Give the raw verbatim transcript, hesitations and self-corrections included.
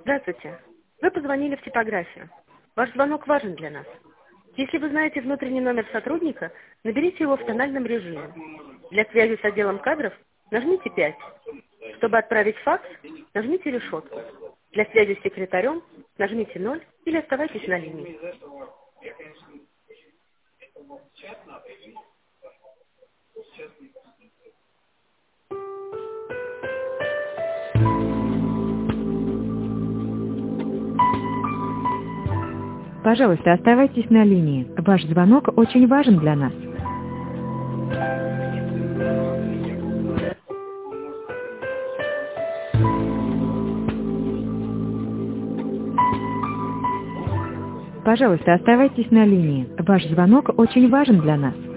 Здравствуйте. Вы позвонили в типографию. Ваш звонок важен для нас. Если вы знаете внутренний номер сотрудника, наберите его в тональном режиме. Для связи с отделом кадров нажмите пять. Чтобы отправить факс, нажмите решетку. Для связи с секретарем нажмите ноль или оставайтесь на линии. Пожалуйста, оставайтесь на линии. Ваш звонок очень важен для нас. Пожалуйста, оставайтесь на линии. Ваш звонок очень важен для нас.